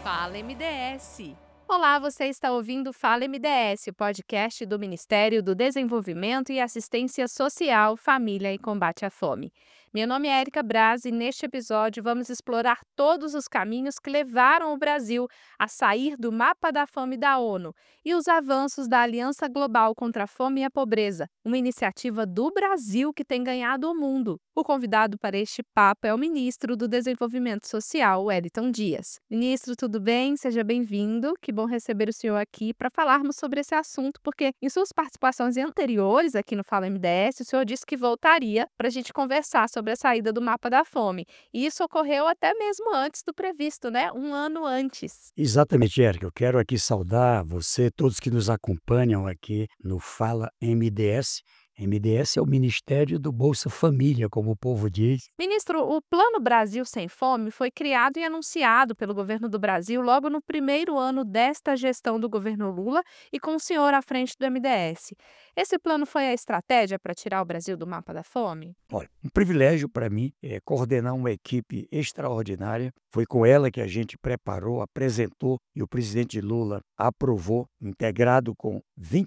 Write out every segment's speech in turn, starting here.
Fala MDS. Olá, você está ouvindo Fala MDS, o podcast do Ministério do Desenvolvimento e Assistência Social, Família e Combate à Fome. Meu nome é Érica Braz e neste episódio vamos explorar todos os caminhos que levaram o Brasil a sair do mapa da fome da ONU e os avanços da Aliança Global contra a Fome e a Pobreza, uma iniciativa do Brasil que tem ganhado o mundo. O convidado para este papo é o ministro do Desenvolvimento Social, Wellington Dias. Ministro, tudo bem? Seja bem-vindo. Que bom receber o senhor aqui para falarmos sobre esse assunto, porque em suas participações anteriores aqui no Fala MDS, o senhor disse que voltaria para a gente conversar sobre a saída do mapa da fome. E isso ocorreu até mesmo antes do previsto, né? Um ano antes. Exatamente, Érica. Eu quero aqui saudar você, todos que nos acompanham aqui no Fala MDS. MDS é o Ministério do Bolsa Família, como o povo diz. Ministro, o Plano Brasil Sem Fome foi criado e anunciado pelo governo do Brasil logo no primeiro ano desta gestão do governo Lula e com o senhor à frente do MDS. Esse plano foi a estratégia para tirar o Brasil do mapa da fome? Olha, um privilégio para mim é coordenar uma equipe extraordinária. Foi com ela que a gente preparou, apresentou e o presidente Lula aprovou, integrado com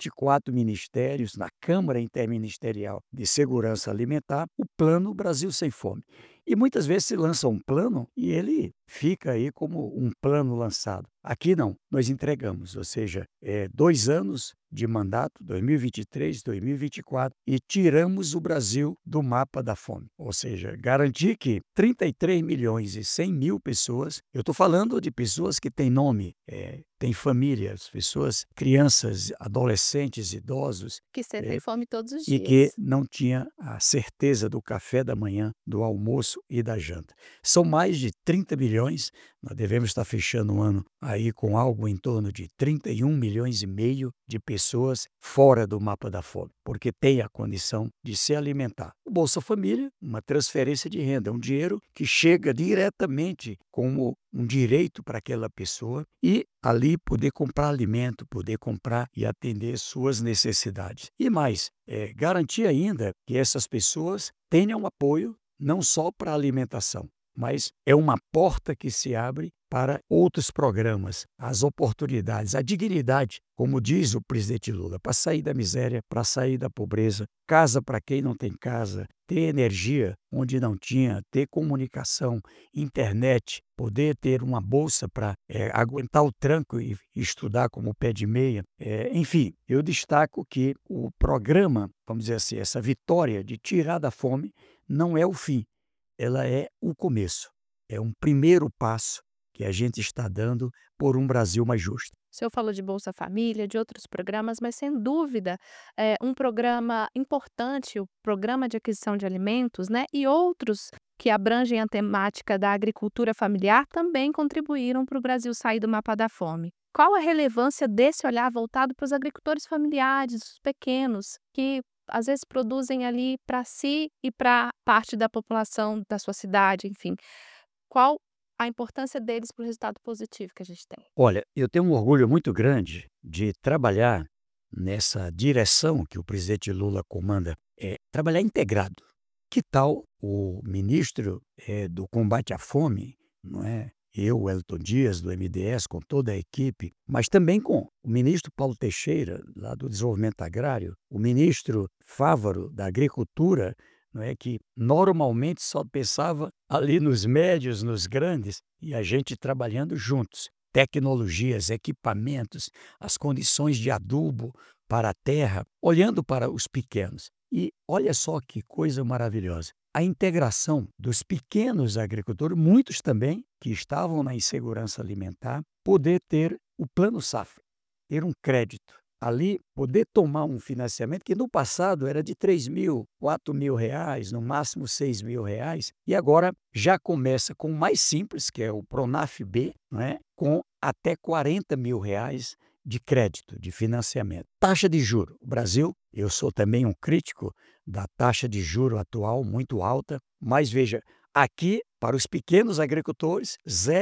24 ministérios na Câmara Interministerial de Segurança Alimentar, o Plano Brasil Sem Fome. E muitas vezes se lança um plano e ele fica aí como um plano lançado. Aqui não, nós entregamos, ou seja, 2 anos de mandato, 2023, 2024, e tiramos o Brasil do mapa da fome. Ou seja, garantir que 33 milhões e 100 mil pessoas, eu estou falando de pessoas que têm nome, têm famílias, pessoas, crianças, adolescentes, idosos, Que sentem fome todos os e que dias. não tinha a certeza do café da manhã, do almoço e da janta. São mais de 30 milhões, nós devemos estar fechando o ano aí com algo em torno de 31 milhões e meio de pessoas fora do mapa da fome, porque tem a condição de se alimentar. O Bolsa Família, uma transferência de renda, um dinheiro que chega diretamente como um direito para aquela pessoa e ali poder comprar alimento, poder comprar e atender suas necessidades. E mais, garantir ainda que essas pessoas tenham apoio não só para a alimentação, mas é uma porta que se abre para outros programas, as oportunidades, a dignidade, como diz o presidente Lula, para sair da miséria, para sair da pobreza, casa para quem não tem casa, ter energia onde não tinha, ter comunicação, internet, poder ter uma bolsa para aguentar o tranco e estudar como pé de meia. Enfim, eu destaco que o programa, vamos dizer assim, essa vitória de tirar da fome não é o fim, ela é o começo, é um primeiro passo que a gente está dando por um Brasil mais justo. O senhor falou de Bolsa Família, de outros programas, mas sem dúvida, um programa importante, o Programa de Aquisição de Alimentos, né, e outros que abrangem a temática da agricultura familiar também contribuíram para o Brasil sair do mapa da fome. Qual a relevância desse olhar voltado para os agricultores familiares, os pequenos, que às vezes produzem ali para si e para parte da população da sua cidade, enfim. Qual a importância deles para o resultado positivo que a gente tem? Olha, eu tenho um orgulho muito grande de trabalhar nessa direção que o presidente Lula comanda, trabalhar integrado. Que tal o ministro do combate à fome, não é? Eu, Wellington Dias, do MDS, com toda a equipe, mas também com o ministro Paulo Teixeira, lá do Desenvolvimento Agrário, o ministro Fávaro, da Agricultura, não é, que normalmente só pensava ali nos médios, nos grandes, e a gente trabalhando juntos. Tecnologias, equipamentos, as condições de adubo para a terra, olhando para os pequenos. E olha só que coisa maravilhosa. A integração dos pequenos agricultores, muitos também que estavam na insegurança alimentar, poder ter o Plano Safra, ter um crédito. Ali, poder tomar um financiamento que no passado era de 3 mil, 4 mil reais, no máximo 6 mil reais, e agora já começa com o mais simples, que é o Pronaf B, não é? Com até 40 mil reais de crédito, de financiamento. Taxa de juro. O Brasil, eu sou também um crítico da taxa de juro atual, muito alta, mas veja, aqui, para os pequenos agricultores,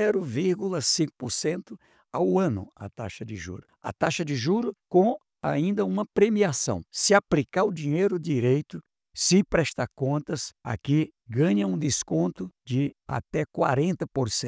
0,5% ao ano a taxa de juro. A taxa de juro com ainda uma premiação. Se aplicar o dinheiro direito, se prestar contas, aqui ganha um desconto de até 40%.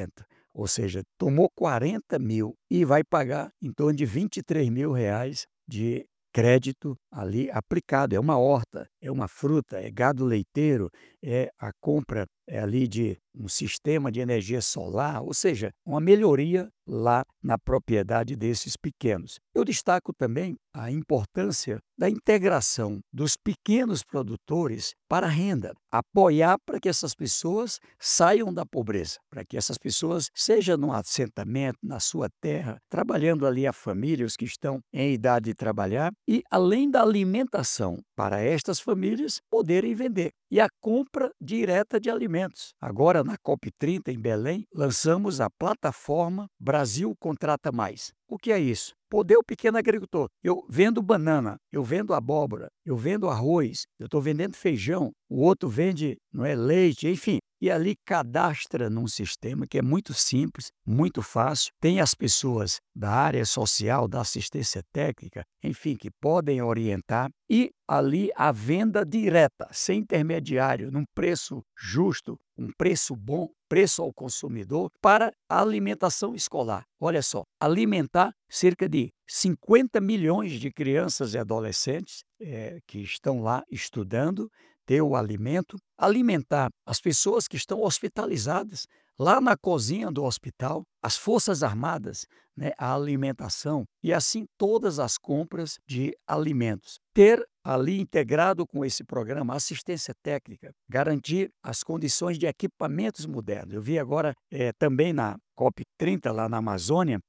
ou seja, tomou 40.000 e vai pagar em torno de R$ 23.000 de crédito ali aplicado. É uma horta, é uma fruta, é gado leiteiro, é a compra ali de um sistema de energia solar, ou seja, uma melhoria lá na propriedade desses pequenos. Eu destaco também a importância da integração dos pequenos produtores para a renda, apoiar para que essas pessoas saiam da pobreza, para que essas pessoas sejam num assentamento, na sua terra, trabalhando ali a família, os que estão em idade de trabalhar, e além da alimentação para estas famílias poderem vender. E a compra direta de alimentos. Agora, na COP30, em Belém, lançamos a plataforma Brasil Contrata Mais. O que é isso? Poder o pequeno agricultor. Eu vendo banana, eu vendo abóbora, eu vendo arroz, eu estou vendendo feijão, o outro vende, não é, leite, enfim. E ali cadastra num sistema que é muito simples, muito fácil. Tem as pessoas da área social, da assistência técnica, enfim, que podem orientar. E ali a venda direta, sem intermediário, num preço justo, um preço bom, preço ao consumidor, para a alimentação escolar. Olha só, alimentar cerca de 50 milhões de crianças e adolescentes que estão lá estudando, ter o alimento, alimentar as pessoas que estão hospitalizadas, lá na cozinha do hospital, as Forças Armadas, né, a alimentação e assim todas as compras de alimentos. Ter ali integrado com esse programa assistência técnica, garantir as condições de equipamentos modernos. Eu vi agora também na COP30, lá na Amazônia,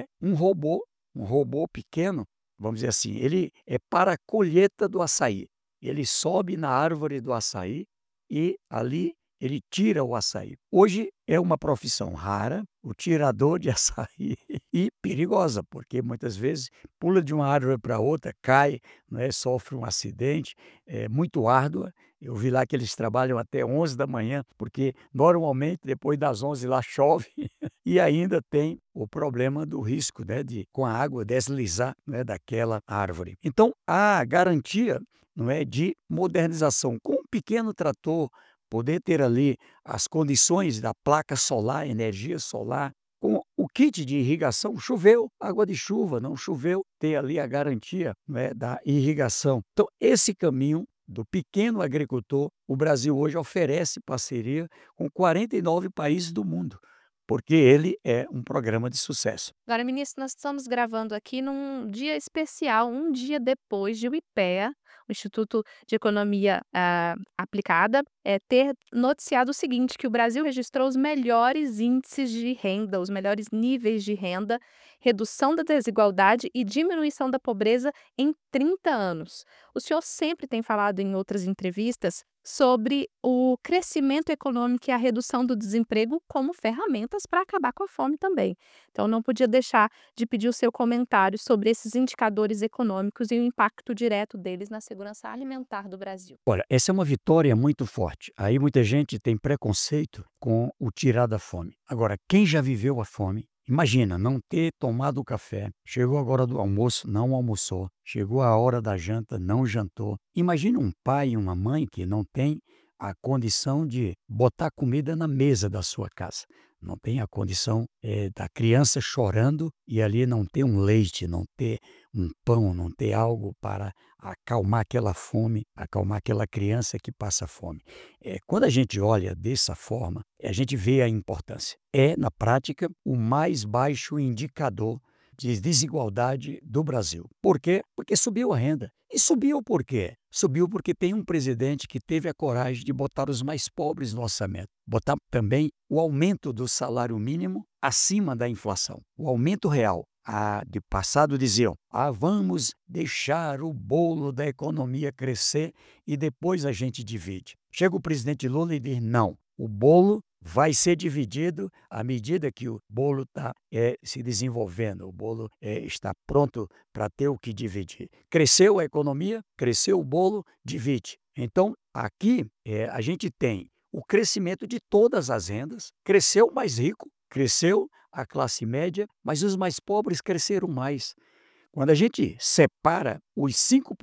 um robô pequeno, vamos dizer assim, ele é para a colheita do açaí. Ele sobe na árvore do açaí e ali ele tira o açaí. Hoje é uma profissão rara, o tirador de açaí, e perigosa, porque muitas vezes pula de uma árvore para outra, cai, né, sofre um acidente, é muito árdua. Eu vi lá que eles trabalham até 11 da manhã, porque normalmente depois das 11 lá chove e ainda tem o problema do risco, né, de com a água deslizar, né, daquela árvore. Então, a garantia, não é, de modernização com um pequeno trator, poder ter ali as condições da placa solar, energia solar, com o kit de irrigação, choveu, água de chuva, não choveu, ter ali a garantia, não é, da irrigação. Então, esse caminho do pequeno agricultor, o Brasil hoje oferece parceria com 49 países do mundo, porque ele é um programa de sucesso. Agora, ministro, nós estamos gravando aqui num dia especial, um dia depois de o IPEA, o Instituto de Economia Aplicada, ter noticiado o seguinte, que o Brasil registrou os melhores índices de renda, os melhores níveis de renda, redução da desigualdade e diminuição da pobreza em 30 anos. O senhor sempre tem falado em outras entrevistas sobre o crescimento econômico e a redução do desemprego como ferramentas para acabar com a fome também. Então, não podia deixar de pedir o seu comentário sobre esses indicadores econômicos e o impacto direto deles na segurança alimentar do Brasil. Olha, essa é uma vitória muito forte. Aí muita gente tem preconceito com o tirar da fome. Agora, quem já viveu a fome, imagina não ter tomado café, chegou a hora do almoço, não almoçou, chegou a hora da janta, não jantou. Imagina um pai e uma mãe que não tem a condição de botar comida na mesa da sua casa. Não tem a condição da criança chorando e ali não ter um leite, não ter um pão, não ter algo para acalmar aquela fome, acalmar aquela criança que passa fome. Quando a gente olha dessa forma, a gente vê a importância. É, na prática, o mais baixo indicador de desigualdade do Brasil. Por quê? Porque subiu a renda. E subiu por quê? Subiu porque tem um presidente que teve a coragem de botar os mais pobres no orçamento. Botar também o aumento do salário mínimo acima da inflação. O aumento real. De passado diziam, vamos deixar o bolo da economia crescer e depois a gente divide. Chega o presidente Lula e diz, não, o bolo vai ser dividido à medida que o bolo está se desenvolvendo, o bolo está pronto para ter o que dividir. Cresceu a economia, cresceu o bolo, divide. Então, aqui a gente tem o crescimento de todas as rendas, cresceu o mais rico, cresceu a classe média, mas os mais pobres cresceram mais. Quando a gente separa os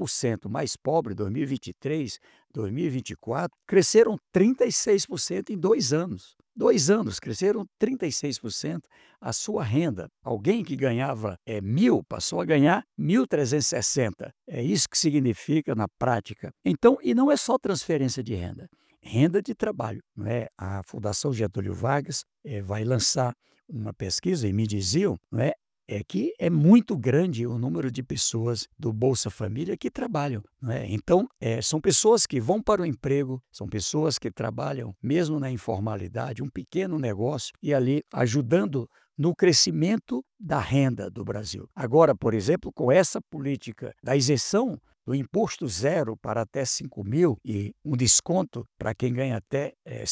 5% mais pobres, 2023, 2024, cresceram 36% em 2 anos. 2 anos cresceram 36% a sua renda. Alguém que ganhava 1.000 passou a ganhar 1.360. É isso que significa na prática. Então, e não é só transferência de renda, renda de trabalho, não é? A Fundação Getúlio Vargas vai lançar uma pesquisa e me diziam, não é? É que é muito grande o número de pessoas do Bolsa Família que trabalham, não é? Então, são pessoas que vão para o emprego, são pessoas que trabalham mesmo na informalidade, um pequeno negócio, e ali ajudando no crescimento da renda do Brasil. Agora, por exemplo, com essa política da isenção do imposto zero para até 5.000 e um desconto para quem ganha até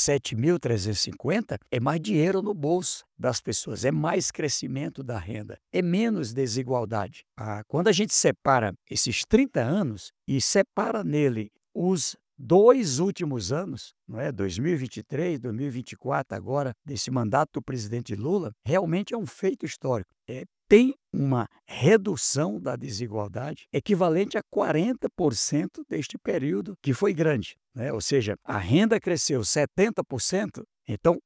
7.350, é mais dinheiro no bolso das pessoas, é mais crescimento da renda, é menos desigualdade. Quando a gente separa esses 30 anos e separa nele os 2 últimos anos, não é? 2023, 2024, agora, desse mandato do presidente Lula, realmente é um feito histórico. Tem uma redução da desigualdade equivalente a 40% deste período, que foi grande, né? Ou seja, a renda cresceu 70%, então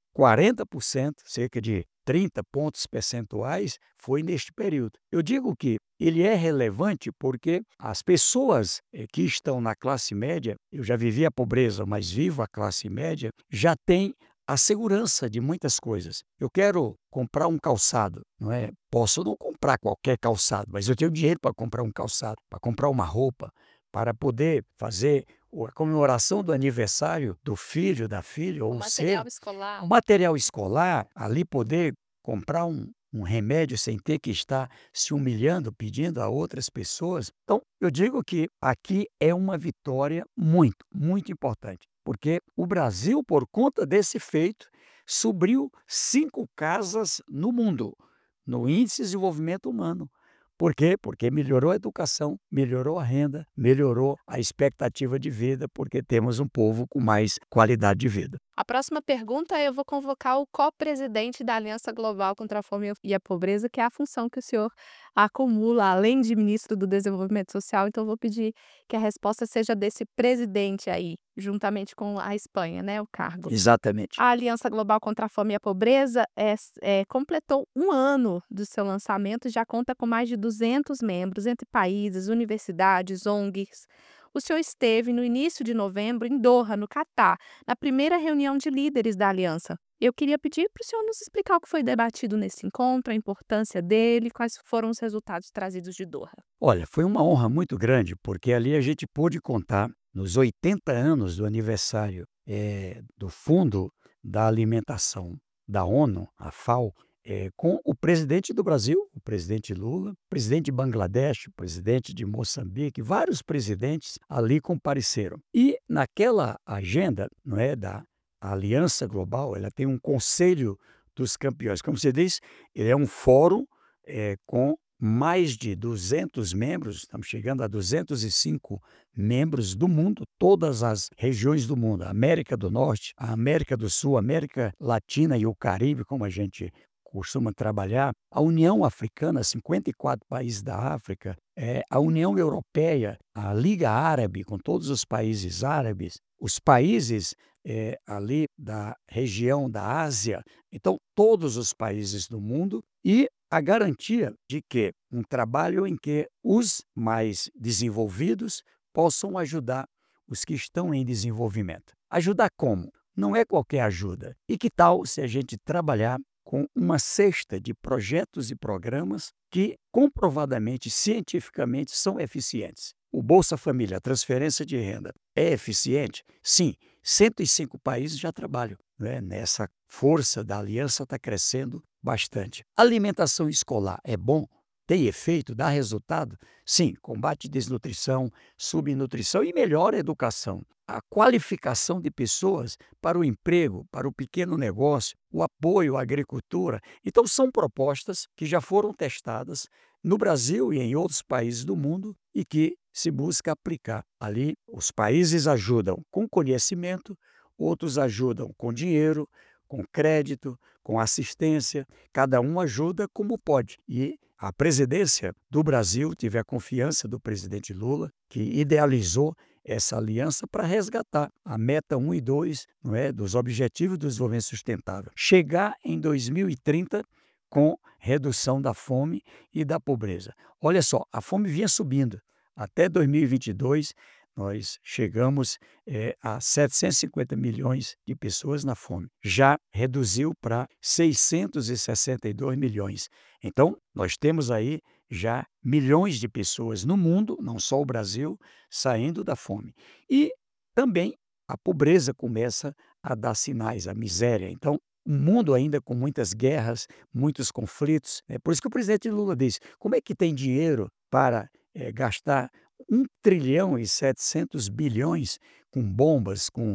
40%, cerca de 30 pontos percentuais, foi neste período. Eu digo que ele é relevante porque as pessoas que estão na classe média, eu já vivi a pobreza, mas vivo a classe média, já têm a segurança de muitas coisas. Eu quero comprar um calçado, não é? Posso não comprar qualquer calçado, mas eu tenho dinheiro para comprar um calçado, para comprar uma roupa, para poder fazer a comemoração do aniversário do filho, da filha, O ou material seu, escolar. o material escolar, ali poder comprar um remédio sem ter que estar se humilhando, pedindo a outras pessoas. Então, eu digo que aqui é uma vitória muito, muito importante, porque o Brasil, por conta desse feito, subiu 5 casas no mundo, no Índice de Desenvolvimento Humano. Por quê? Porque melhorou a educação, melhorou a renda, melhorou a expectativa de vida, porque temos um povo com mais qualidade de vida. A próxima pergunta eu vou convocar o co-presidente da Aliança Global contra a Fome e a Pobreza, que é a função que o senhor acumula, além de ministro do Desenvolvimento Social. Então, eu vou pedir que a resposta seja desse presidente aí, juntamente com a Espanha, né, o cargo. Exatamente. A Aliança Global contra a Fome e a Pobreza completou 1 ano do seu lançamento e já conta com mais de 200 membros, entre países, universidades, ONGs. O senhor esteve no início de novembro em Doha, no Catar, na primeira reunião de líderes da aliança. Eu queria pedir para o senhor nos explicar o que foi debatido nesse encontro, a importância dele, quais foram os resultados trazidos de Doha. Olha, foi uma honra muito grande, porque ali a gente pôde contar, nos 80 anos do aniversário do Fundo da Alimentação da ONU, a FAO, com o presidente do Brasil, o presidente Lula, o presidente de Bangladesh, o presidente de Moçambique, vários presidentes ali compareceram. E naquela agenda, não é, da Aliança Global, ela tem um conselho dos campeões. Como você diz, ele é um fórum com mais de 200 membros, estamos chegando a 205 membros do mundo, todas as regiões do mundo, a América do Norte, a América do Sul, a América Latina e o Caribe, como a gente costuma trabalhar, a União Africana, 54 países da África, a União Europeia, a Liga Árabe, com todos os países árabes, os países ali da região da Ásia, então todos os países do mundo, e a garantia de que um trabalho em que os mais desenvolvidos possam ajudar os que estão em desenvolvimento. Ajudar como? Não é qualquer ajuda. E que tal se a gente trabalhar com uma cesta de projetos e programas que comprovadamente, cientificamente, são eficientes? O Bolsa Família, a transferência de renda, é eficiente? Sim, 105 países já trabalham, né? Nessa força da aliança está crescendo bastante. Alimentação escolar é bom? Tem efeito? Dá resultado? Sim, combate desnutrição, subnutrição e melhora a educação. A qualificação de pessoas para o emprego, para o pequeno negócio, o apoio à agricultura. Então, são propostas que já foram testadas no Brasil e em outros países do mundo e que se busca aplicar. Ali, os países ajudam com conhecimento, outros ajudam com dinheiro, com crédito, com assistência, cada um ajuda como pode. E a presidência do Brasil, tive a confiança do presidente Lula, que idealizou essa aliança para resgatar a meta 1 e 2, não é, dos Objetivos do Desenvolvimento Sustentável. Chegar em 2030 com redução da fome e da pobreza. Olha só, a fome vinha subindo. Até 2022, nós chegamos a 750 milhões de pessoas na fome. Já reduziu para 662 milhões. Então, nós temos aí já milhões de pessoas no mundo, não só o Brasil, saindo da fome. E também a pobreza começa a dar sinais, a miséria. Então, um mundo ainda com muitas guerras, muitos conflitos. É por isso que o presidente Lula diz: como é que tem dinheiro para gastar 1,7 trilhão com bombas, com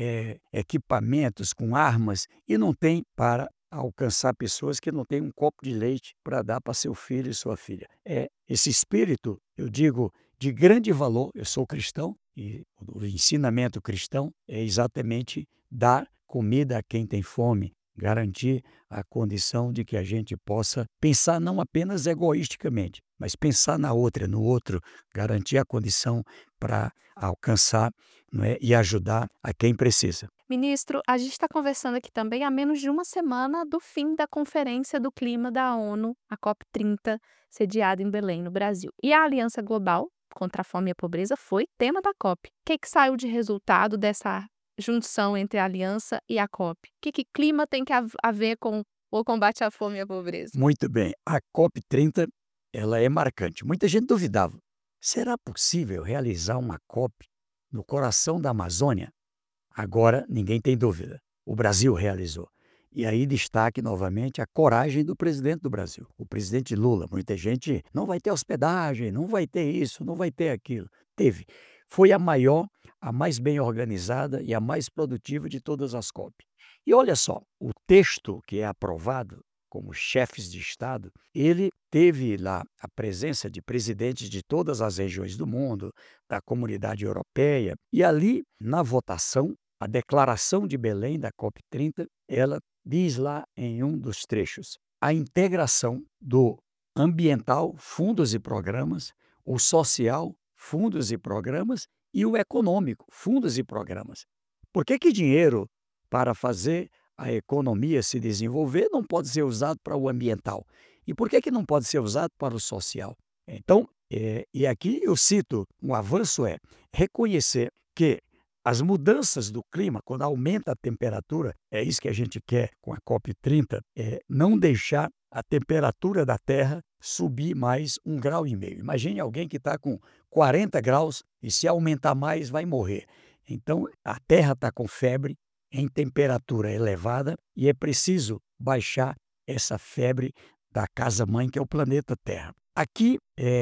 equipamentos, com armas, e não tem para alcançar pessoas que não têm um copo de leite para dar para seu filho e sua filha. Esse espírito, eu digo, de grande valor. Eu sou cristão e o ensinamento cristão é exatamente dar comida a quem tem fome, garantir a condição de que a gente possa pensar não apenas egoisticamente, mas pensar na outra, no outro, garantir a condição para alcançar, não é, e ajudar a quem precisa. Ministro, a gente está conversando aqui também há menos de uma semana do fim da Conferência do Clima da ONU, a COP30, sediada em Belém, no Brasil. E a Aliança Global contra a Fome e a Pobreza foi tema da COP. O que saiu de resultado dessa junção entre a Aliança e a COP? O que clima tem que a ver com o combate à fome e à pobreza? Muito bem, a COP30 ela é marcante. Muita gente duvidava. Será possível realizar uma COP no coração da Amazônia? Agora ninguém tem dúvida. O Brasil realizou. E aí destaque novamente a coragem do presidente do Brasil, o presidente Lula. Muita gente não vai ter hospedagem, não vai ter isso, não vai ter aquilo. Teve. Foi a maior, a mais bem organizada e a mais produtiva de todas as COP. E olha só, o texto que é aprovado como chefes de Estado, ele teve lá a presença de presidentes de todas as regiões do mundo, da Comunidade Europeia, e ali, na votação, a Declaração de Belém da COP30, ela diz lá em um dos trechos: a integração do ambiental, fundos e programas, o social, fundos e programas, e o econômico, fundos e programas. Por que dinheiro para fazer a economia se desenvolver não pode ser usado para o ambiental? E por que não pode ser usado para o social? Então, e aqui eu cito, um avanço é reconhecer que as mudanças do clima, quando aumenta a temperatura, é isso que a gente quer com a COP30, é não deixar a temperatura da Terra subir mais 1,5 graus. Imagine alguém que está com 40 graus e se aumentar mais vai morrer. Então, a Terra está com febre, em temperatura elevada, e é preciso baixar essa febre da casa-mãe, que é o planeta Terra. Aqui,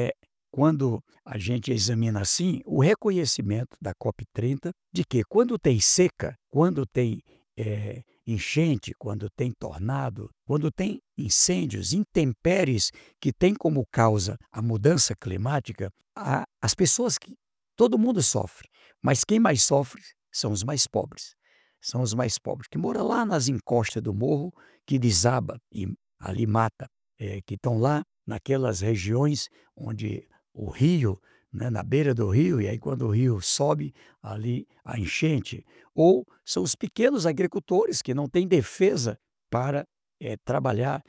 quando a gente examina assim, o reconhecimento da COP30 de que quando tem seca, quando tem enchente, quando tem tornado, quando tem incêndios, intempéries que têm como causa a mudança climática, as pessoas que todo mundo sofre, mas quem mais sofre são os mais pobres. São os mais pobres, que moram lá nas encostas do morro, que desaba e ali mata, que estão lá naquelas regiões onde o rio, né, na beira do rio, e aí quando o rio sobe, ali a enchente. Ou são os pequenos agricultores que não têm defesa para trabalhar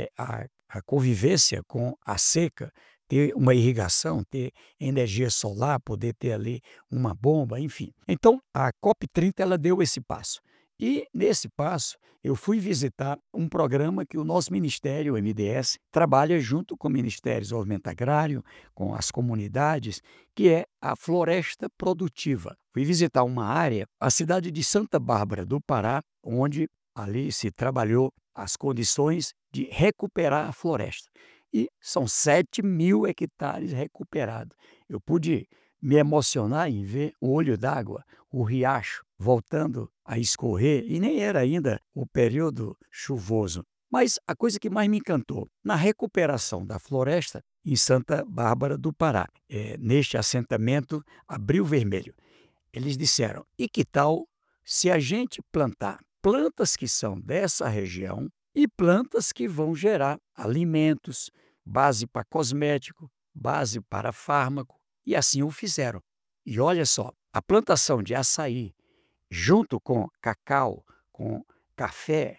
a convivência com a seca, ter uma irrigação, ter energia solar, poder ter ali uma bomba, enfim. Então, a COP30 ela deu esse passo. E, nesse passo, eu fui visitar um programa que o nosso ministério, o MDS, trabalha junto com o Ministério do Desenvolvimento Agrário, com as comunidades, que é a Floresta Produtiva. Fui visitar uma área, a cidade de Santa Bárbara do Pará, onde ali se trabalhou as condições de recuperar a floresta. E são 7.000 hectares recuperados. Eu pude me emocionar em ver o olho d'água, o riacho, voltando a escorrer, e nem era ainda o período chuvoso. Mas a coisa que mais me encantou, na recuperação da floresta em Santa Bárbara do Pará, neste assentamento Abril Vermelho, eles disseram: e que tal se a gente plantar plantas que são dessa região e plantas que vão gerar alimentos, base para cosmético, base para fármaco, e assim o fizeram. E olha só, A plantação de açaí, junto com cacau, com café,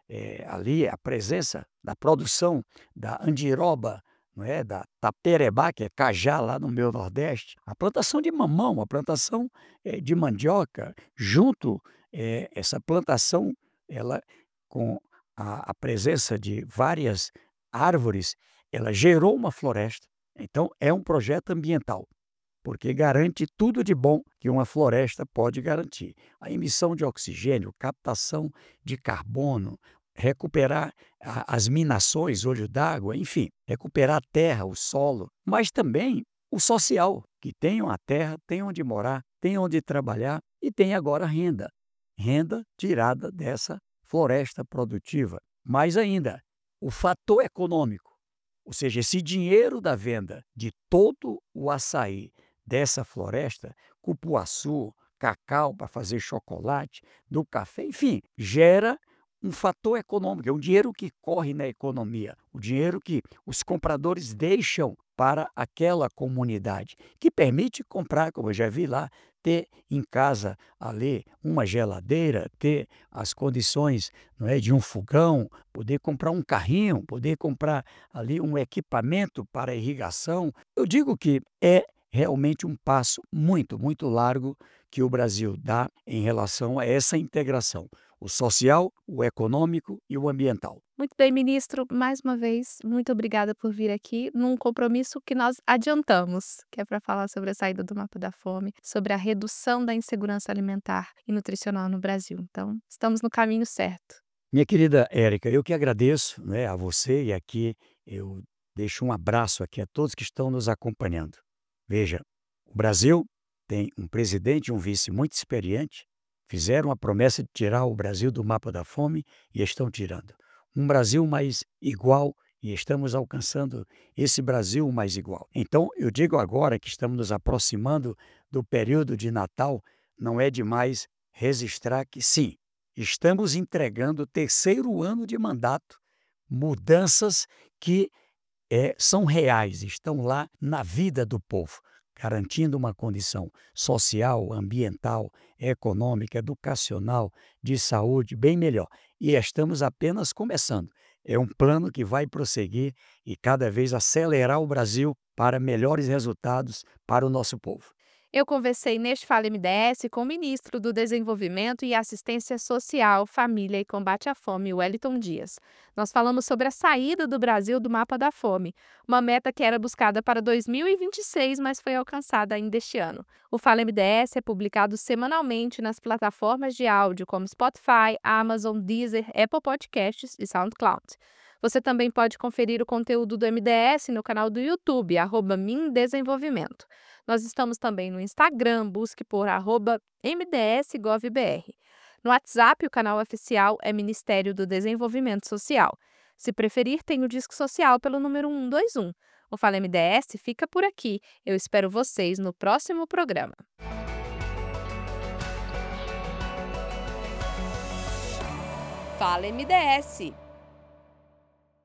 ali a presença da produção da andiroba, não é, da taperebá, que é cajá lá no meu nordeste, a plantação de mamão, a plantação, de mandioca, junto, essa plantação, ela com a presença de várias árvores, ela gerou uma floresta. Então é um projeto ambiental, porque garante tudo de bom que uma floresta pode garantir. A emissão de oxigênio, captação de carbono, recuperar as minações, olho d'água, enfim, recuperar a terra, o solo, mas também o social, que tenham a terra, tenham onde morar, tenham onde trabalhar e tem agora renda. Renda tirada dessa floresta produtiva. Mais ainda, o fator econômico, ou seja, esse dinheiro da venda de todo o açaí dessa floresta, cupuaçu, cacau para fazer chocolate, do café, enfim, gera um fator econômico, é um dinheiro que corre na economia, o dinheiro que os compradores deixam para aquela comunidade, que permite comprar, como eu já vi lá, ter em casa ali uma geladeira, ter as condições, não é, de um fogão, poder comprar um carrinho, poder comprar ali um equipamento para irrigação. Eu digo que é realmente um passo muito, muito largo que o Brasil dá em relação a essa integração, o social, o econômico e o ambiental. Muito bem, ministro, mais uma vez, muito obrigada por vir aqui num compromisso que nós adiantamos, que é para falar sobre a saída do mapa da fome, sobre a redução da insegurança alimentar e nutricional no Brasil. Então, estamos no caminho certo. Minha querida Érica, eu que agradeço, né, a você e aqui eu deixo um abraço aqui a todos que estão nos acompanhando. Veja, o Brasil tem um presidente e um vice muito experiente, fizeram a promessa de tirar o Brasil do mapa da fome e estão tirando. Um Brasil mais igual e estamos alcançando esse Brasil mais igual. Então, eu digo agora que estamos nos aproximando do período de Natal, não é demais registrar que sim, estamos entregando o terceiro ano de mandato, mudanças que são reais, estão lá na vida do povo, garantindo uma condição social, ambiental, econômica, educacional, de saúde bem melhor. E estamos apenas começando. É um plano que vai prosseguir e cada vez acelerar o Brasil para melhores resultados para o nosso povo. Eu conversei neste Fala MDS com o ministro do Desenvolvimento e Assistência Social, Família e Combate à Fome, Wellington Dias. Nós falamos sobre a saída do Brasil do mapa da fome, uma meta que era buscada para 2026, mas foi alcançada ainda este ano. O Fala MDS é publicado semanalmente nas plataformas de áudio como Spotify, Amazon, Deezer, Apple Podcasts e SoundCloud. Você também pode conferir o conteúdo do MDS no canal do YouTube, @mindesenvolvimento. Nós estamos também no Instagram, busque por @MDSGovBR. No WhatsApp, o canal oficial é Ministério do Desenvolvimento Social. Se preferir, tem o Disque Social pelo número 121. O Fala MDS fica por aqui. Eu espero vocês no próximo programa. Fala MDS!